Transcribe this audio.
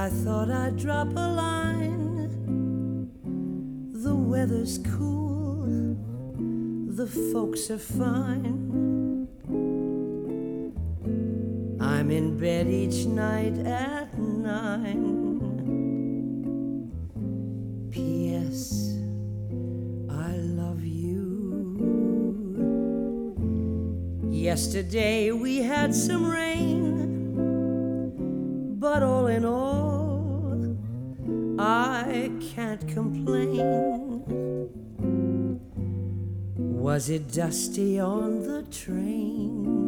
I thought I'd drop a line. The weather's cool, the folks are fine. I'm in bed each night at 9. P.S. I love you. Yesterday we had some rain, but all in all, I can't complain. Was it dusty on the train?